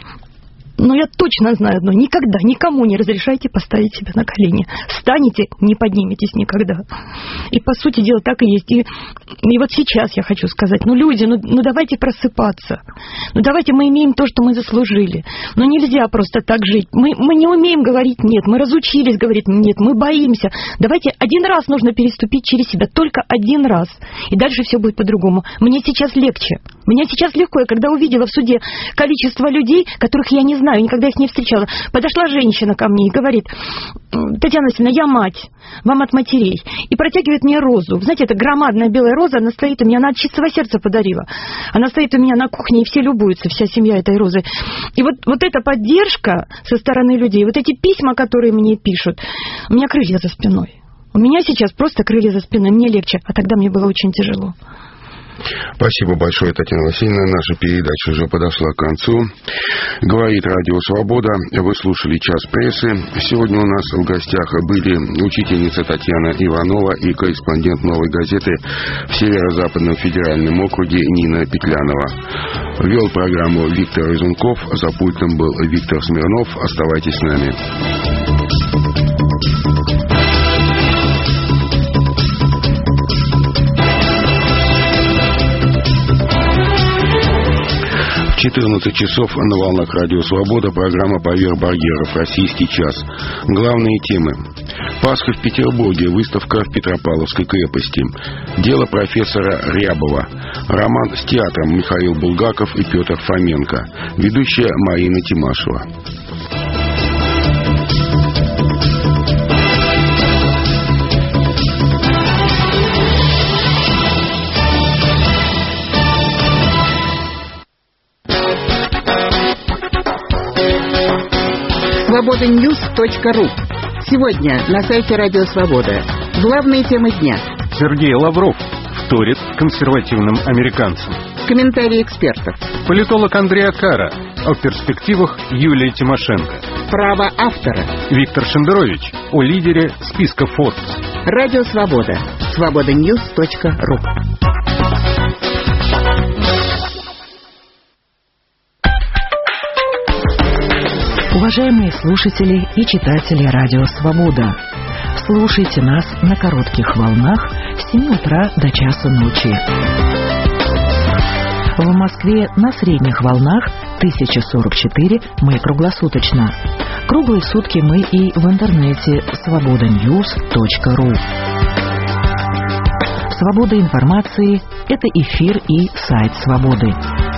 Но я точно знаю одно. Никогда никому не разрешайте поставить себя на колени. Встанете, не подниметесь никогда. И по сути дела так и есть. И вот сейчас я хочу сказать, люди, давайте просыпаться. Давайте мы имеем то, что мы заслужили. Нельзя просто так жить. Мы не умеем говорить нет. Мы разучились говорить нет. Мы боимся. Давайте один раз нужно переступить через себя. Только один раз. И дальше все будет по-другому. Мне сейчас легче. Мне сейчас легко. Я когда увидела в суде количество людей, которых я не знаю, никогда их не встречала. Подошла женщина ко мне и говорит: Татьяна Васильевна, я мать, вам от матерей. И протягивает мне розу. Вы знаете, это громадная белая роза, она стоит у меня, она от чистого сердца подарила. Она стоит у меня на кухне, и все любуются, вся семья этой розы. И вот эта поддержка со стороны людей, вот эти письма, которые мне пишут, у меня крылья за спиной. У меня сейчас просто крылья за спиной, мне легче, а тогда мне было очень тяжело. Спасибо большое, Татьяна Васильевна. Наша передача уже подошла к концу. Говорит Радио Свобода. Вы слушали «Час прессы». Сегодня у нас в гостях были учительница Татьяна Иванова и корреспондент «Новой газеты» в Северо-Западном федеральном округе Нина Петлянова. Вел программу Виктор Изунков. За пультом был Виктор Смирнов. Оставайтесь с нами. В 14 часов на волнах Радио Свобода программа «Поверх барьеров. Российский час». Главные темы. Пасха в Петербурге. Выставка в Петропавловской крепости. Дело профессора Рябова. Роман с театром Михаил Булгаков и Петр Фоменко. Ведущая Марина Тимашева. Свобода-Ньюс.ру. Сегодня на сайте Радио Свобода. Главные темы дня. Сергей Лавров вторит консервативным американцам. Комментарии экспертов. Политолог Андрей Акара о перспективах Юлии Тимошенко. Право автора. Виктор Шендерович о лидере списка Forbes. Радио Свобода. Свобода-Ньюс.ру. Уважаемые слушатели и читатели Радио Свобода, слушайте нас на коротких волнах с 7 утра до часу ночи. В Москве на средних волнах 1044 мы круглосуточно. Круглые сутки мы и в интернете свобода-ньюс.ру. Свобода информации – это эфир и сайт Свободы.